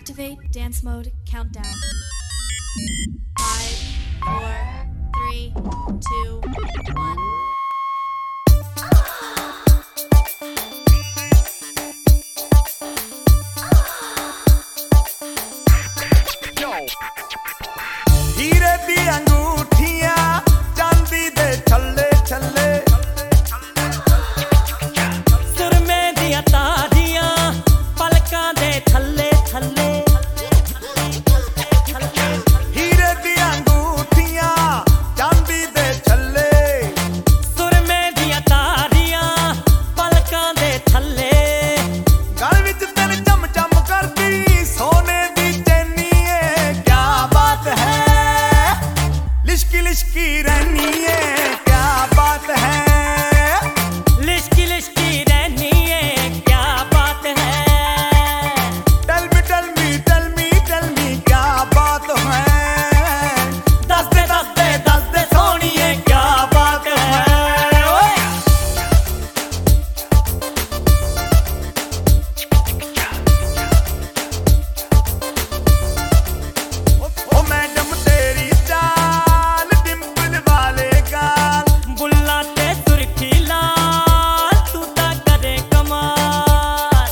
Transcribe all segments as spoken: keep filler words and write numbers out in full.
Activate dance mode countdown. Five, four, three, two, one. हीरे दी अंगूठियां चांदी दे छल्ले छल्ले सुरमे दियां तारियां पलकां दे थल्ले थल्ले हीरे दी अंगूठियां चांदी दे छल्ले सुरमे दियां तारियां पलकां दे थल्ले गल विच तेरे चम चम करदी सोने दी चैनी है क्या बात है लिशकी लिशकी रहनी है क्या बात है लिशकी लिशकी रहनी है क्या बात है tell me tell me tell me tell me क्या बात है दस दे दस दे दस दे सोनिए क्या बात है ओए ओ मैडम तेरी चाल डिंपल वाले गाल बुल्ला ते सुर्खी लाल तू ता करे कमाल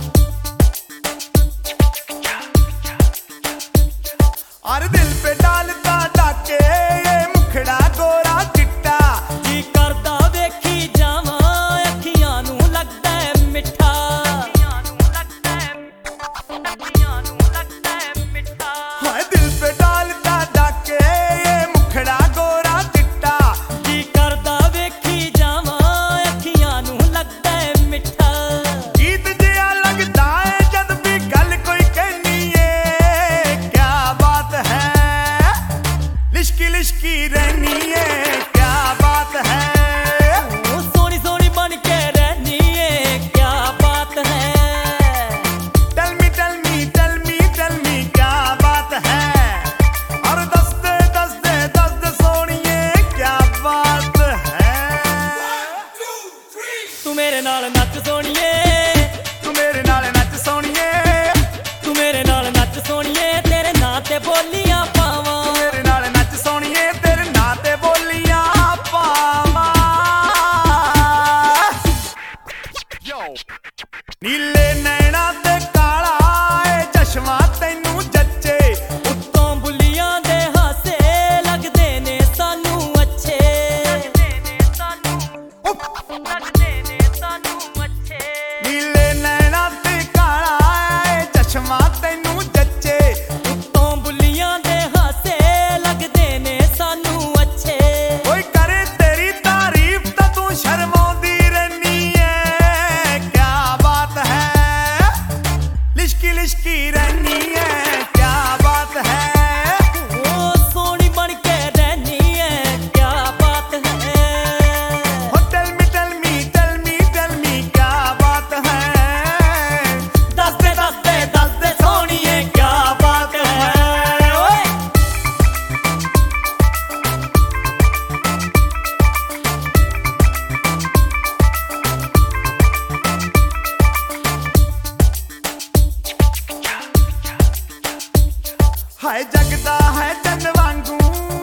और दिल पे डालता डाके ये मुखड़ा गोरा चिट्टा जी करदा वेखी जावां अखियां नू लगदा है मिठा अखियां नू लगदा है अखियां नू लगदा है मिठा हाय दिल पे डालता डाके ये मुखड़ा गोरा चिट्टा जी करदा वेखी जावां अखियां नू लगदा है मिठा गीत जिया लगता है जद भी गल कोई कहनी है क्या बात है लिशकी लिशकी रहनी है क्या बात है ओ सोनी सोनी बन के रहनी है क्या बात है tell me tell me tell me tell me क्या बात है और दस दे दस दे दस दे सोनिए क्या बात है तू मेरे नाल नच सोनिए तू मेरे नाल नच सोनिए तू मेरे नाल नच सोनिए तेरे नां ते बोलियां पावां मेरे नाल नच सोनिए तेरे नां ते बोलियां पावां नीले नैना ते काला ए चश्मा तैनू जच्चे उत्तों बुलियां दे हासे लगदे ने सानू अच्छे लगदे ने सानू लगदे ने सानू अच्छे नीले नैना ते काला ए चश्मा तैनू जच्चे उत्तों बुलियां दे हासे लगदे ने सानू अच्छे कोई करे तेरी तारीफ तो तू शर्माउंदी रहनी है क्या बात है लिशकी लिशकी रहनी है क्या बात है ओ सोनी बन के रहनी है क्या बात है हो tell me tell me tell me tell me क्या बात है दस दे दस दे दस दे सोनिए क्या बात है ओए हाय जगदा है चंद वांगू